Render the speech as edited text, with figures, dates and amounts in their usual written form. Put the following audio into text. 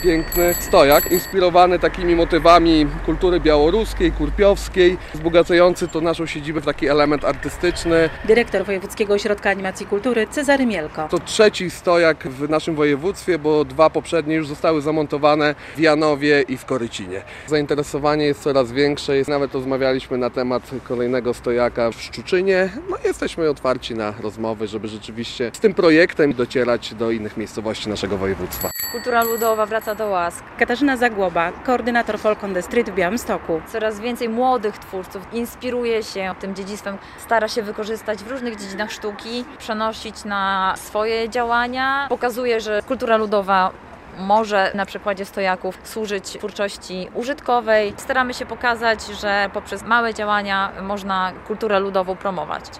piękny stojak, inspirowany takimi motywami kultury białoruskiej, kurpiowskiej, wzbogacający to naszą siedzibę w taki element artystyczny. Dyrektor Wojewódzkiego Ośrodka Animacji i Kultury Cezary Mielko. To trzeci stojak w naszym województwie, bo dwa poprzednie już zostały zamontowane w Janowie i w Korycinie. Zainteresowanie jest coraz większe, nawet rozmawialiśmy na temat kolejnego stojaka w Szczuczynie. No, jesteśmy otwarci na rozmowy, żeby rzeczywiście z tym projektem docierać do innych miejscowości naszego województwa. Kultura ludowa wraca do łask. Katarzyna Zagłoba, koordynator Folk on the Street w Białymstoku. Coraz więcej młodych twórców inspiruje się tym dziedzictwem, stara się wykorzystać w różnych dziedzinach sztuki, przenosić na swoje działania. Pokazuje, że kultura ludowa może na przykładzie stojaków służyć twórczości użytkowej. Staramy się pokazać, że poprzez małe działania można kulturę ludową promować.